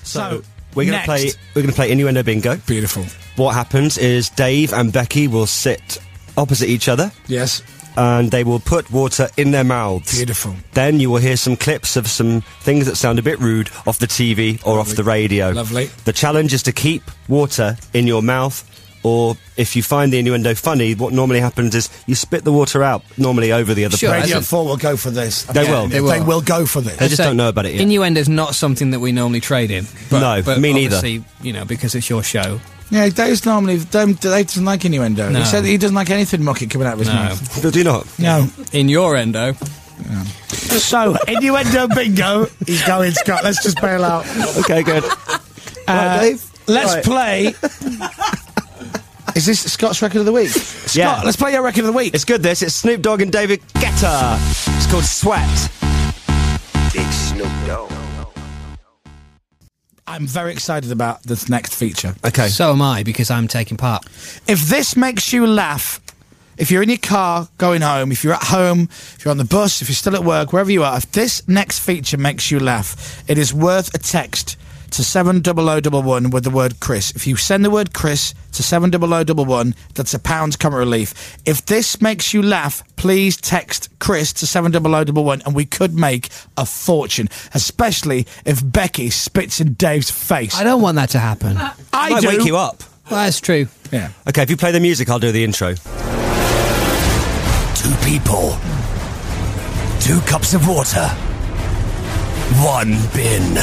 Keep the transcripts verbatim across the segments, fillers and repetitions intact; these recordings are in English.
So, we're going to play. We're going to play Innuendo Bingo. Beautiful. What happens is Dave and Becky will sit opposite each other. Yes. And they will put water in their mouths. Beautiful. Then you will hear some clips of some things that sound a bit rude off the T V or Lovely. off the radio. Lovely. The challenge is to keep water in your mouth, or if you find the innuendo funny, what normally happens is you spit the water out, normally over the other Sure, person. Radio four will go for this. They Yeah, will. They will. They will go for this. They just don't know about it yet. Innuendo's not something that we normally trade in. But, No, but me neither. obviously, you know, because it's your show. Yeah, Dave's normally Dave, Dave doesn't like innuendo. No. He said that he doesn't like anything mucky coming out of his No. mouth. Do you not? No. In your endo. So, innuendo bingo. He's going, Scott. Let's just bail out. Okay, good. Uh, Right, Dave? Let's Right. play. Is this Scott's record of the week? Scott, Yeah. let's play your record of the week. It's good, this. It's Snoop Dogg and David Guetta. It's called Sweat. Big Snoop Dogg. I'm very excited about this next feature. Okay. So am I, because I'm taking part. If this makes you laugh, if you're in your car going home, if you're at home, if you're on the bus, if you're still at work, wherever you are, if this next feature makes you laugh, it is worth a text to seven double oh double one with the word Chris. If you send the word Chris to seven double oh double one, that's a pound's comic relief. If this makes you laugh, please text Chris to seven double oh double one and we could make a fortune, especially if Becky spits in Dave's face. I don't want that to happen. I Might do. wake you up. Well, that's true. Yeah. Okay, if you play the music, I'll do the intro. Two people. Two cups of water. One bin.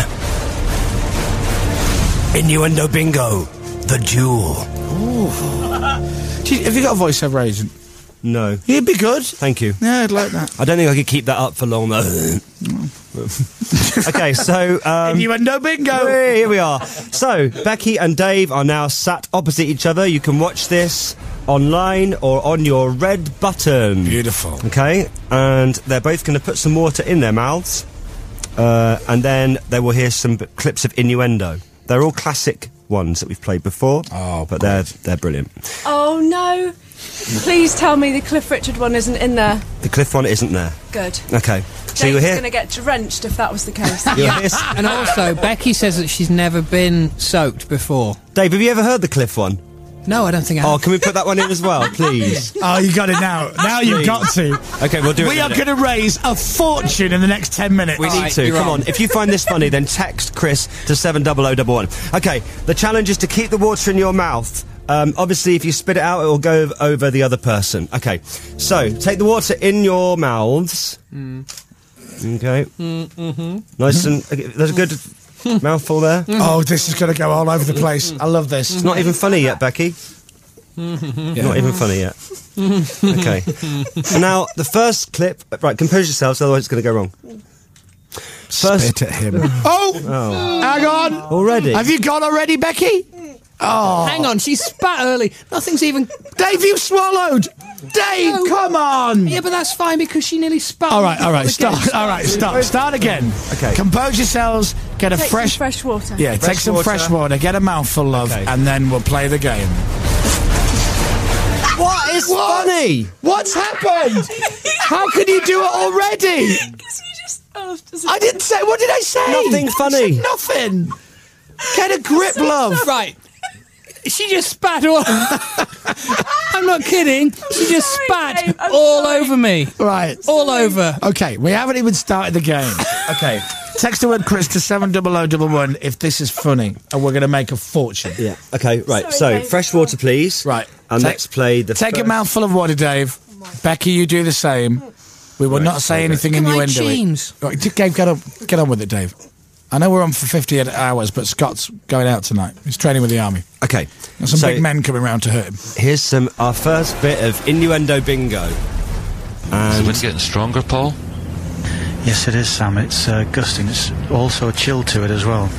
Innuendo Bingo. The Jewel. Gee, have you got a voiceover agent? No. You'd be good. Thank you. Yeah, I'd like that. I don't think I could keep that up for long, though. Okay, so... Um, Innuendo Bingo. hey, here we are. So, Becky and Dave are now sat opposite each other. You can watch this online or on your red button. Beautiful. Okay, and they're both going to put some water in their mouths, uh, and then they will hear some b- clips of innuendo. They're all classic ones that we've played before, Oh, but they're they're brilliant. Oh no! Please tell me the Cliff Richard one isn't in there. The Cliff one isn't there. Good. Okay, so you'll Dave's hear. going to get drenched if that was the case. You'll hear s- And also, Becky says that she's never been soaked before. Dave, have you ever heard the Cliff one? No, I don't think I Oh, have. can we put that one in as well, please? Oh, you got it now. Now you've got to. Okay, we'll do it. We in a are minute. going to raise a fortune in the next ten minutes. We need Alright, to. you're Come on. on. If you find this funny, then text Chris to seven double oh double one. Okay, the challenge is to keep the water in your mouth. Um, obviously, if you spit it out, it will go over the other person. Okay, so take the water in your mouths. Mm. Okay. Mm-hmm. Nice and... Okay, there's a good mouthful there. Oh, this is going to go all over the place. I love this. It's not even funny yet, Becky. Not even funny yet. Okay. Now, the first clip... Right, compose yourselves, otherwise it's going to go wrong. First... Spit at him. Oh! Oh, Hang on! already? Have you gone already, Becky? Oh. Hang on, she spat early. Nothing's even... Dave, you swallowed! Dave, No. come on! Yeah, but that's fine because she nearly spat. All right, all right, before the stop. game All right, stop. Start again. Okay. Compose yourselves, get a Take fresh... some fresh water. Yeah, Fresh take some water. fresh water, get a mouthful of, Okay. and then we'll play the game. What is What? funny? What's happened? How can you do it already? Because you just... Oh, does I didn't say... What did I say? Nothing funny. I said nothing. Get a grip, love. Right. She just spat all... I'm not kidding. She just Sorry, spat Dave, I'm all sorry. over me. Right. All over. Okay, we haven't even started the game. Okay. Text the word Chris to seven double oh double one if this is funny, and we're going to make a fortune. Yeah. Okay, right. Sorry, so, Dave. fresh water, please. Right. And Take- let's play the Take a first- mouthful of water, Dave. Becky, you do the same. We will not say anything Come on, innuendo. James. Right, Dave, get on, get on with it, Dave. I know we're on for fifty hours, but Scott's going out tonight. He's training with the army. Okay. There's some so big men coming round to hurt him. here's some our first bit of innuendo bingo. Is the And wind getting stronger, Paul? Yes, it is, Sam. It's uh, gusting. It's also a chill to it as well.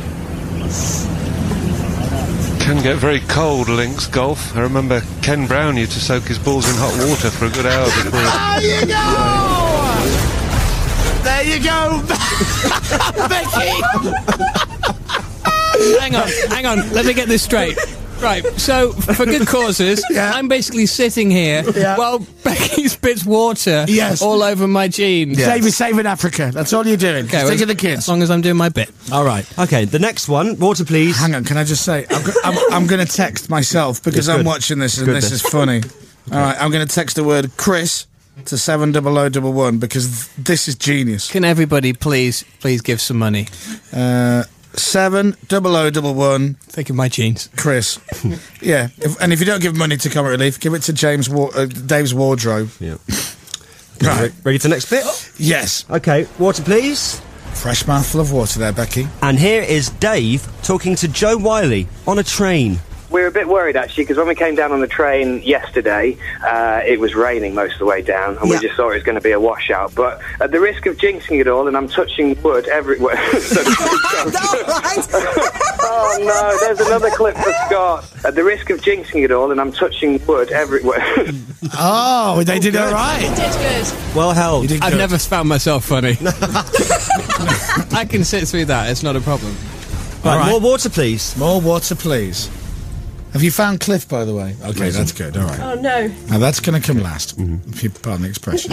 Can get very cold, links golf. I remember Ken Brown used to soak his balls in hot water for a good hour before. There you go! There you go! Becky! Hang on, hang on. Let me get this straight. Right, so for good causes, Yeah. I'm basically sitting here Yeah. while Becky spits water Yes. all over my jeans. Dave, you're saving Africa. That's all you're doing. Okay, Think well, of the As kids. long as I'm doing my bit. All right. Okay, the next one, water please. Hang on, can I just say, I'm, go- I'm, I'm going to text myself because It's I'm good. watching this and Good this then. is funny. All right, I'm going to text the word Chris to seven double oh double one because th- this is genius. Can everybody please, please give some money? Uh, seven double oh double one, Think of my jeans. Chris. Yeah, if, and if you don't give money to Comic Relief, give it to James Wa- uh, Dave's wardrobe. Yeah. Right. Ready for the next bit? Yes. Okay, water please. Fresh mouthful of water there, Becky. And here is Dave talking to Joe Wiley on a train. We're a bit worried, actually, because when we came down on the train yesterday, uh, it was raining most of the way down, and Yeah. we just thought it was going to be a washout. But at the risk of jinxing it all, and I'm touching wood everywhere... so oh, no, there's another clip for Scott. At the risk of jinxing it all, and I'm touching wood everywhere... Oh, they did all right. Did good. Well held. You did I've good. never found myself funny. I can sit through that, it's not a problem. Right, All right. more water please. More water, please. Have you found Cliff, by the way? Okay, that's good. All right. Oh no. Now that's going to come last. If you pardon the expression.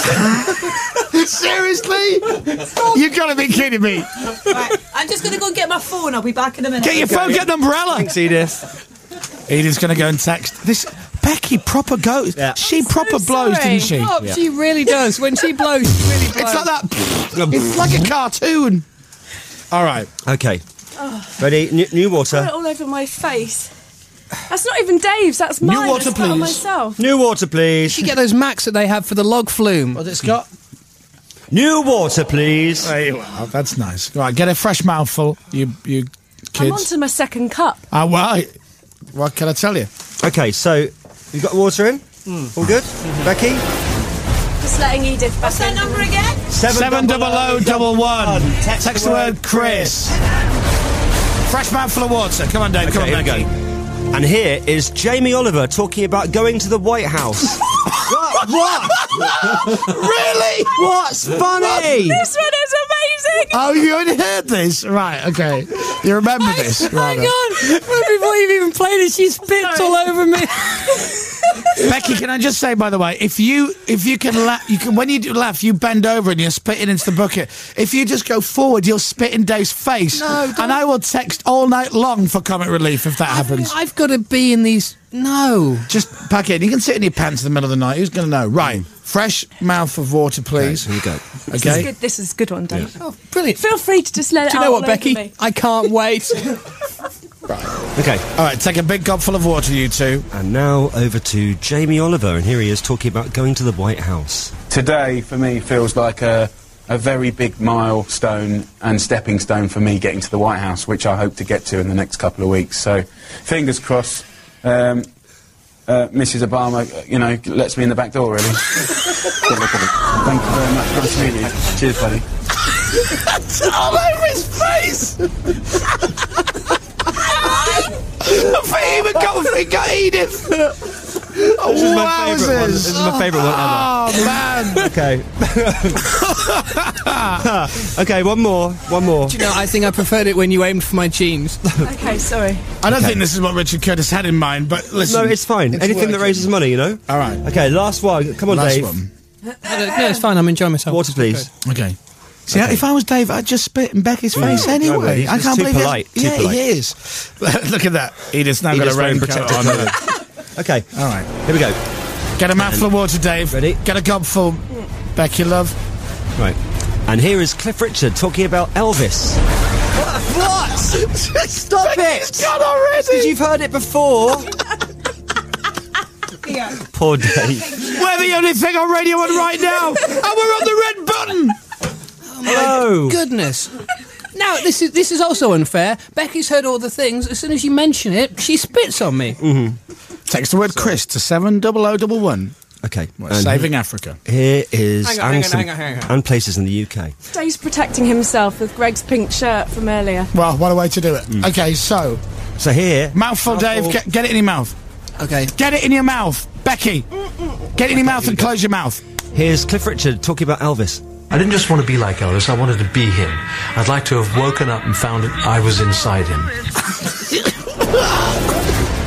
Seriously? You've got to be kidding me. Right, I'm just going to go and get my phone. I'll be back in a minute. Get your phone, get an umbrella. Thanks, Edith. Edith's going to go and text. This Becky proper goes. Yeah. She proper blows, sorry. didn't she? Oh, she really does. When she blows, she really blows. It's like that. It's like a cartoon. All right. Okay. Ready? N- new Put water. it all over my face. That's not even Dave's, that's mine. water, I spat on please. myself. New water please. You get those Macs that they have for the log flume. What's it, Scott? New water please. There you are. That's nice. Right, get a fresh mouthful, you you I'm on kids. to my second cup. Ah, well, what can I tell you? Okay, so you got water in? All good? Becky? Just letting Edith back What's that in. number again? Seven double oh double one. Text the word Chris. Fresh mouthful of water. Come on, Dave. Okay, Come on, here we Becky. go. And here is Jamie Oliver talking about going to the White House. what? What? Really? What's funny? This one is amazing! Oh, you only heard this? Right, okay. You remember this? Hang rather. on! Before you've even played it, she spits all over me. Becky, can I just say, by the way, if you if you can laugh, you can when you do laugh, you bend over and you're spitting into the bucket. If you just go forward, you'll spit in Dave's face. No, and I will text all night long for comic relief if that happens. I've got to be in these. No. Just pack it in. You can sit in your pants in the middle of the night. Who's going to know? Right. Fresh mouth of water, please. Here we go. This is Okay. good. This is a good one, Dave. Oh, brilliant. Feel free to just let it Do you out know all what, Becky? over me. I can't wait. Okay. All right. Take a big gobful of water, you two. And now over to Jamie Oliver, and here he is talking about going to the White House. Today, for me, feels like a, a very big milestone and stepping stone for me getting to the White House, which I hope to get to in the next couple of weeks. So, fingers crossed, um, uh, Missus Obama, uh, you know, lets me in the back door, really. Good luck with it. Thank you very much. Nice to meet you. Cheers, buddy. It's all over his face. I think he even got, I think got Edith. Oh, This is my favourite one. This is my favourite one ever. Oh, man. Okay. Okay, one more. One more. Do you know, I think I preferred it when you aimed for my jeans. Okay, sorry. I don't think this is what Richard Curtis had in mind, but listen. No, it's fine. it's Anything that working. raises money, you know? All right. Okay, last one. Come on, Last Dave. one. No, it's fine. I'm enjoying myself. Water, please. Okay. See, if I was Dave, I'd just spit in Becky's face No, anyway. but he's I just can't too believe polite, it. too Yeah, polite. he is. Look at that. Edith's now He got a just very raincoat protective on. colour. Okay, All right. here we go. Get a mouthful of water, Dave. Ready? Get a gobful, Becky, love. Right. And here is Cliff Richard talking about Elvis. What? Stop it! God already. Because you've heard it before. Poor Dave. We're the only thing on Radio One right now, and we're on the red button. Hello. Goodness. Now, this is this is also unfair. Becky's heard all the things. As soon as you mention it, she spits on me. Text the word Chris to seven double oh double one. Okay. We're and saving Africa. Here is Hang on, hang and, on, some- hang on, hang on. and places in the U K. Dave's protecting himself with Greg's pink shirt from earlier. Well, what a way to do it. Okay, so So here, mouthful, Dave. Get, get it in your mouth. Okay. Get it in your mouth, Becky. Get it in your mouth and close your mouth. here's Cliff Richard talking about Elvis. I didn't just want to be like Elvis, I wanted to be him. I'd like to have woken up and found that I was inside him.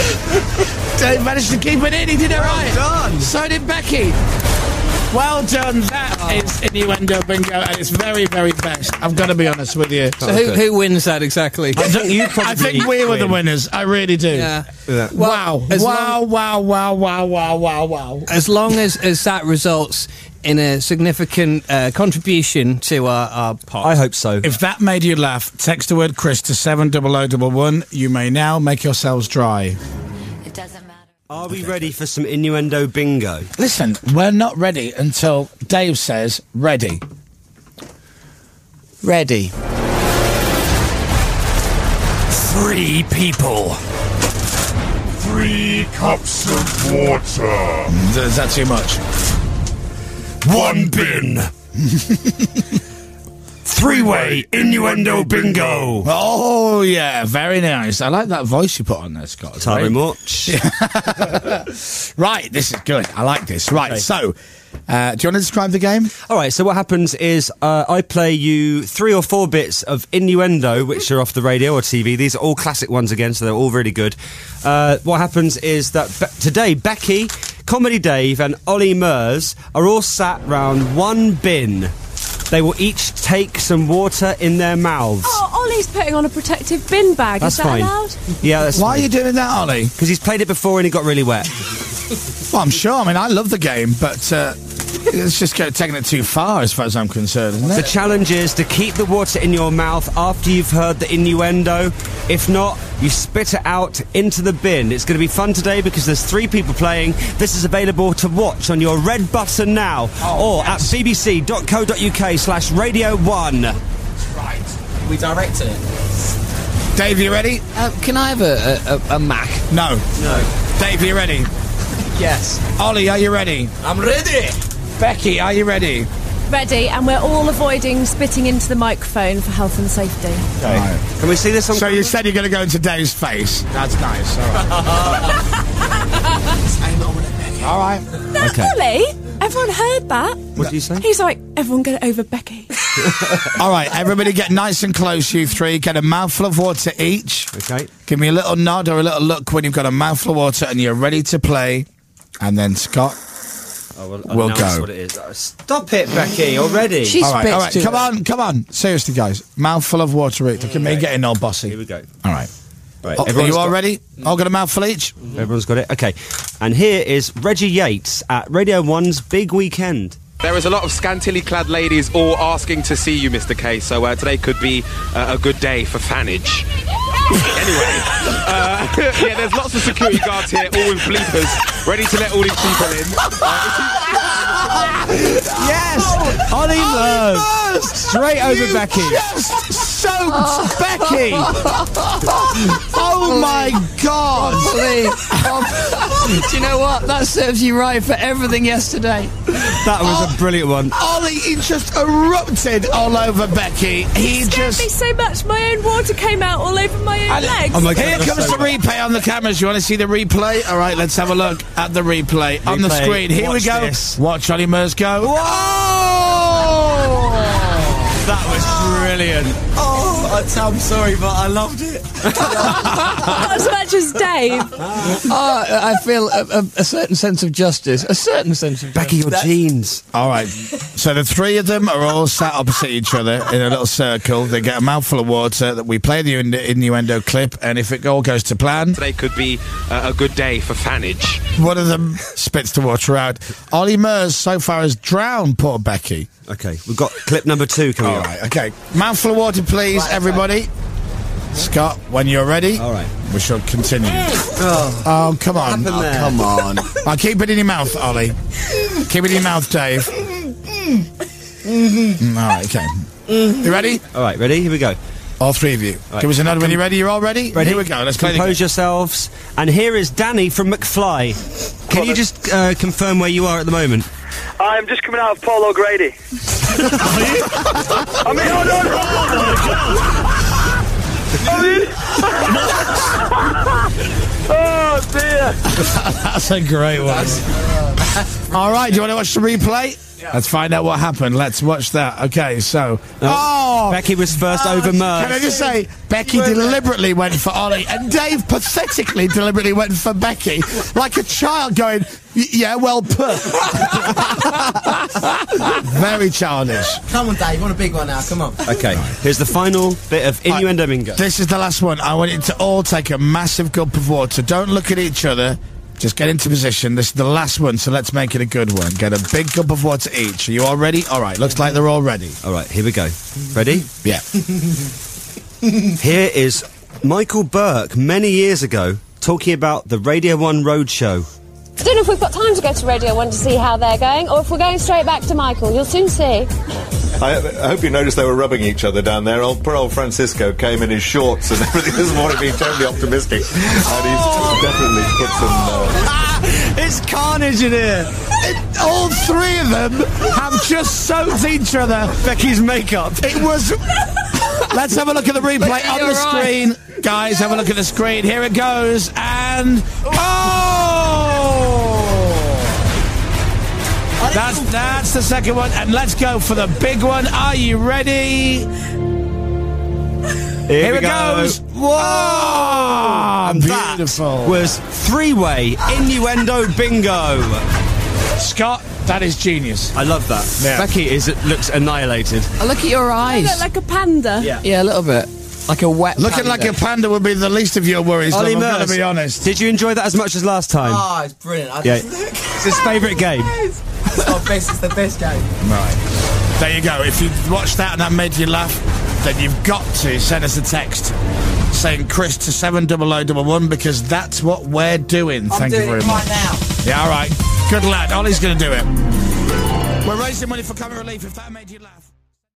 Dave managed to keep it in. He did it right. done. So did Becky. Well done. That is innuendo bingo, and it's very, very best. I've got to be honest with you. So who, who wins that exactly? I think you probably I think we were the winners. I really do. Yeah. Yeah. Wow. as Wow, wow, wow, wow, wow, wow, wow. As long as, as that results in a significant uh, contribution to our, our pot. I hope so. If that made you laugh, text the word Chris to seven double oh double one. You may now make yourselves dry. It doesn't matter. Are we ready for some innuendo bingo? Listen, we're not ready until Dave says ready. Ready. Three people. Three cups of water. Is that too much? One bin. Three-way innuendo bingo. Oh, yeah, very nice. I like that voice you put on there, Scott. Not very much. Right, this is good. I like this. Right, okay. so, uh, do you want to describe the game? All right, so what happens is uh, I play you three or four bits of innuendo, which are off the radio or T V. These are all classic ones again, so they're all really good. Uh, what happens is that be- today, Becky, Comedy Dave and Ollie Murs are all sat round one bin. They will each take some water in their mouths. Oh, Ollie's putting on a protective bin bag. That's Is that fine. allowed? Yeah, that's Why fine. are you doing that, Ollie? Because he's played it before and he got really wet. Well, I'm sure. I mean, I love the game, but uh, it's just go- taking it too far as far as I'm concerned, isn't The it? challenge is to keep the water in your mouth after you've heard the innuendo. If not, you spit it out into the bin. It's going to be fun today because there's three people playing. This is available to watch on your red button now Oh, or yes. at bbc.co.uk slash radio one. Right. We directed it. Dave, you ready? Uh, can I have a, a, a Mac? No. No. Dave, you ready? Yes. Ollie, are you ready? I'm ready. Becky, are you ready? Ready, and we're all avoiding spitting into the microphone for health and safety. Okay. Right. Can we see this on So you said you're going to go into Dave's face. That's nice. All right. All right. No, Okay. Ollie, everyone heard that. What did you say? He's like, everyone get it over Becky. All right, everybody get nice and close, you three. Get a mouthful of water each. Okay. Give me a little nod or a little look when you've got a mouthful of water and you're ready to play. And then Scott Oh, well, will now that's go. what it is. Uh, Stop it, Becky, already. She All right, spits all right. too Come much. on, come on. Seriously, guys. Mouthful of water each. Look at me getting all bossy. Here we go. All right. Right, Oh, are everyone's you all got- ready? All got a mouthful each? Everyone's got it. Okay. And here is Reggie Yates at Radio one's Big Weekend. There is a lot of scantily clad ladies all asking to see you, Mister K, so uh, today could be uh, a good day for fannage. Anyway, uh, yeah, there's lots of security guards here, all with bleepers, ready to let all these people in. Uh, Yes! Ollie Murs! Straight over You Becky. just soaked Becky! Oh my God! Ollie, do you know what? That serves you right for everything yesterday. That was a brilliant one. Ollie, he just erupted all over Becky. He It scared just. me so much, my own water came out all over my own legs. Oh my God, Here that's comes so the replay on the cameras. You want to see the replay? All right, let's have a look at the replay, on the Replay. screen. Here Watch we go. this. Watch Ollie Murs go. That was brilliant. Oh, I'm sorry, but I loved it. Not as much as Dave. Oh, I feel a, a, a certain sense of justice. A certain sense of Becky, your justice. jeans. All right. So the three of them are all sat opposite each other in a little circle. They get a mouthful of water. That we play the innu- innuendo clip, and if it all goes to plan, today could be uh, a good day for fannage. one of them spits the water out. Ollie Murs so far has drowned poor Becky. Okay, we've got clip number two coming All up. right. Okay. Mouthful of water, please, everybody. Scott, when you're ready, All right. we shall continue. Oh, come on. happened there? Come on. I'll keep it in your mouth, Ollie. Keep it in your mouth, Dave. Mm, all right, okay. You ready? All right, ready? Here we go. All three of you. right. Give us another when you're ready. You're all ready? Ready? Here we go. Let's play the game. Compose yourselves. And here is Danny from McFly. Can you just uh, confirm where you are at the moment? I'm just coming out of Paul O'Grady. I mean, hold on, hold on. I mean, oh dear. That's a great one. All right, do you want to watch the replay? Yeah. Let's find out what happened. Let's watch that. Okay, so... Oh! Becky was first oh, over Merv. Can I just say, Becky deliberately went for Ollie, and Dave pathetically deliberately went for Becky, like a child going, yeah, well put. Very childish. Come on, Dave, you want a big one now, come on. Okay, here's the final bit of Innuendo right, Bingo. This is the last one. I want you to all take a massive gulp of water. Don't look at each other. Just get into position. This is the last one, so let's make it a good one. Get a big cup of water each. Are you all ready? All right, looks like they're all ready. All right, here we go. Ready? Yeah. Here is Michael Burke, many years ago, talking about the Radio one Roadshow. I don't know if we've got time to go to Radio one to see how they're going, or if we're going straight back to Michael. You'll soon see. I, I hope you noticed they were rubbing each other down there. Old, poor old Francisco came in his shorts and everything this morning, being totally optimistic. And he's definitely put some... Uh... It's carnage in here. It, all three of them have just soaked each other. Becky's makeup. It was... Let's have a look at the replay Becky, on the screen. Right. Guys, have a look at the screen. Here it goes. And... Oh! That's, that's the second one. And let's go for the big one. Are you ready? Here, Here we it go. goes. Whoa! And Beautiful. That was three-way Innuendo Bingo. Scott, that is genius. I love that. Yeah. Becky is looks annihilated. Oh, look at your eyes. You look like a panda. Yeah, yeah, a little bit. Like a wet Looking panda. like a panda would be the least of your worries, Ollie love, I'm Merz, going to be honest. Did you enjoy that as much as last time? Oh, it's brilliant. I yeah. just... It's his favourite game. It's our best, it's the best game. Right. There you go. If you watched that and that made you laugh, then you've got to send us a text saying Chris to seven double oh double one because that's what we're doing. I'm Thank doing you very it much. right now. Yeah, all right. Good lad. Ollie's going to do it. We're raising money for comic relief if that made you laugh.